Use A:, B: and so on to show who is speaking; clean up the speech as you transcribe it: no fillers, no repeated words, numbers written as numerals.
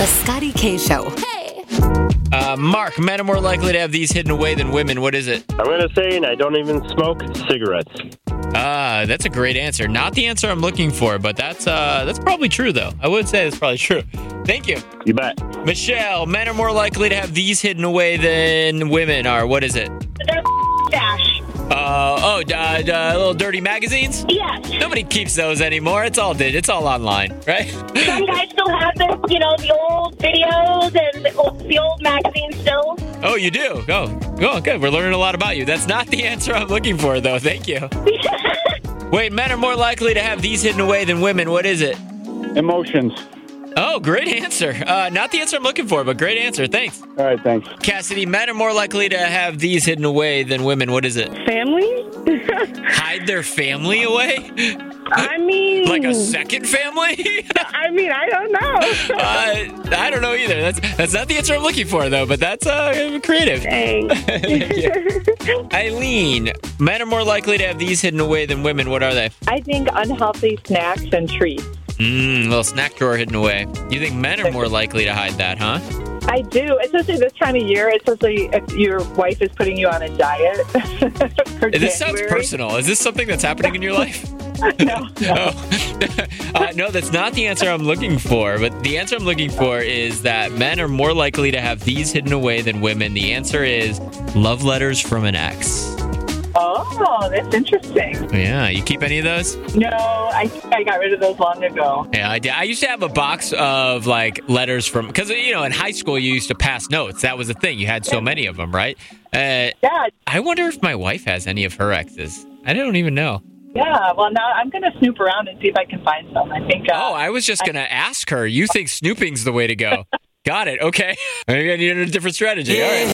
A: The Scotty K Show.
B: Hey!
C: Mark, men are more likely to have these hidden away than women. What is it?
D: I'm going to say, and I don't even smoke cigarettes.
C: That's a great answer. Not the answer I'm looking for, but that's probably true, though. I would say that's probably true. Thank you.
D: You bet.
C: Michelle, men are more likely to have these hidden away than women are. What is it?
E: Dash.
C: Little dirty magazines?
E: Yes.
C: Nobody keeps those anymore. It's all online, right?
E: Some guys still have the old videos and the old magazines still.
C: Oh, you do? Oh, good. We're learning a lot about you. That's not the answer I'm looking for, though. Thank you. Wait, men are more likely to have these hidden away than women. What is it?
D: Emotions.
C: Oh, great answer. Not the answer I'm looking for, but great answer. Thanks.
D: All right, thanks.
C: Cassidy, men are more likely to have these hidden away than women. What is it?
E: Family?
C: Hide their family away?
E: I mean...
C: Like a second family?
E: I don't know.
C: I don't know either. That's not the answer I'm looking for, though, but that's creative.
E: Thanks.
C: Eileen, men are more likely to have these hidden away than women. What are they?
F: I think unhealthy snacks and treats.
C: Little snack drawer hidden away. You think men are more likely to hide that, huh?
F: I do, especially this time of year, especially if your wife is putting you on a diet.
C: This sounds personal. Is this something that's happening in your life?
F: No.
C: No, that's not the answer I'm looking for. But the answer I'm looking for is that men are more likely to have these hidden away than women. The answer is love letters from an ex.
F: Oh, that's interesting.
C: Yeah, you keep any of those?
F: No, I think I got rid of those long ago.
C: Yeah, I did. I used to have a box of letters from, because in high school you used to pass notes. That was the thing. You had so many of them, right?
F: Yeah.
C: I wonder if my wife has any of her exes. I don't even know.
F: Yeah, well, now I'm going to snoop around and see if I can find some. I think.
C: I was just going to ask her. You think snooping's the way to go? Got it. Okay. Maybe I need a different strategy. All right.